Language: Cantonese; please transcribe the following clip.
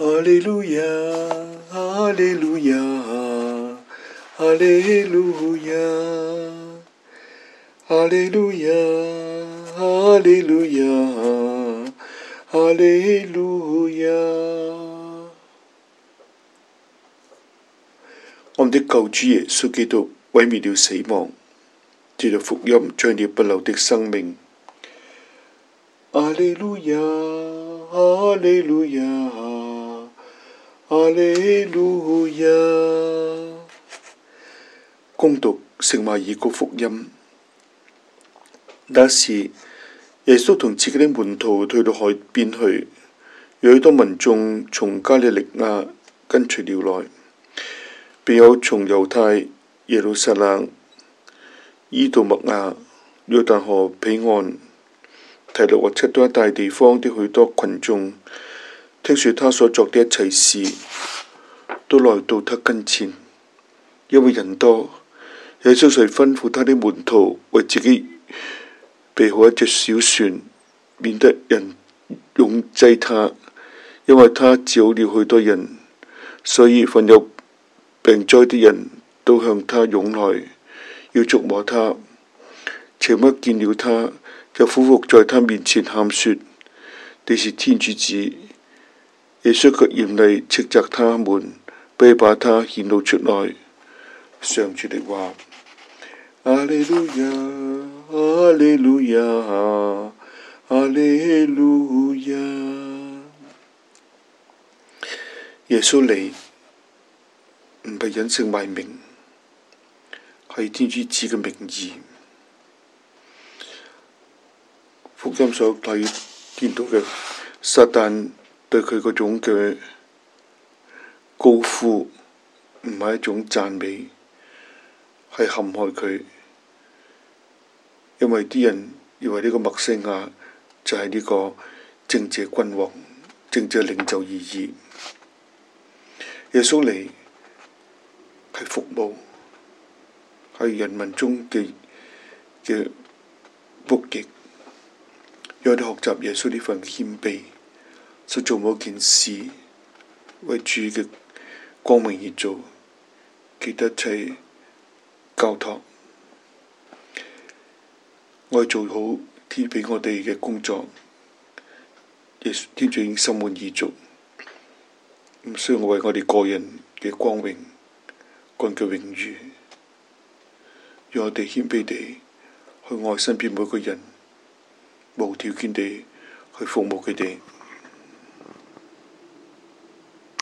哈利路亞，哈利路亞，哈利路亞，哈利路亞，哈利路亞，哈利路亞。我們的救主耶穌基督毀滅了死亡，藉着福音將了不朽的生命。哈利路亞，哈利路亞，哈利路亞。恭讀聖馬爾谷福音。那時，耶穌同自己的門徒退到海邊去，有許多民眾從加利利亞跟隨了來，並有從猶太、耶路撒冷、依杜默雅、約旦河彼岸、提洛和漆多一帶地方的許多群眾，聽說他所作的一切事，都來到他跟前。因為人多，耶穌遂吩咐他的門徒為自己備好一隻小船，免得人擁擠他，因為他治好了許多人，所以凡有病災的人都向他湧來，要觸摸他。邪魔見了他，就俯伏在他面前喊說：你是天主子。耶穌卻嚴厲斥責他們，不要把他顯露出來。上主的話。哈利路亞，哈利路亞，哈利路亞。耶穌嚟唔係隱姓埋名，係天主子嘅名義。福音所見到嘅撒旦對佢嗰種嘅高呼，唔係一種讚美，係陷害佢。因為啲人以為呢個默西亞就係呢個政治君王、政治領袖而已。耶穌嚟係服務，係人民中嘅僕役。讓我哋學習耶穌呢份謙卑，所做某件事為主嘅光明而做，記得一切交託。我哋做好天俾我哋嘅工作，天主已經心滿意足，唔需要我為我哋個人嘅光榮、個人嘅榮譽。讓我哋謙卑地去愛身邊每個人，無條件地去服務佢哋。